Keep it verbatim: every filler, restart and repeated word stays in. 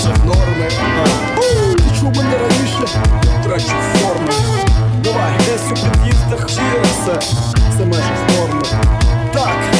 межах норми. Ти чув мене раніше? Трачу форму. Давай, десь у під'їздах віра все, це межах норми. Так.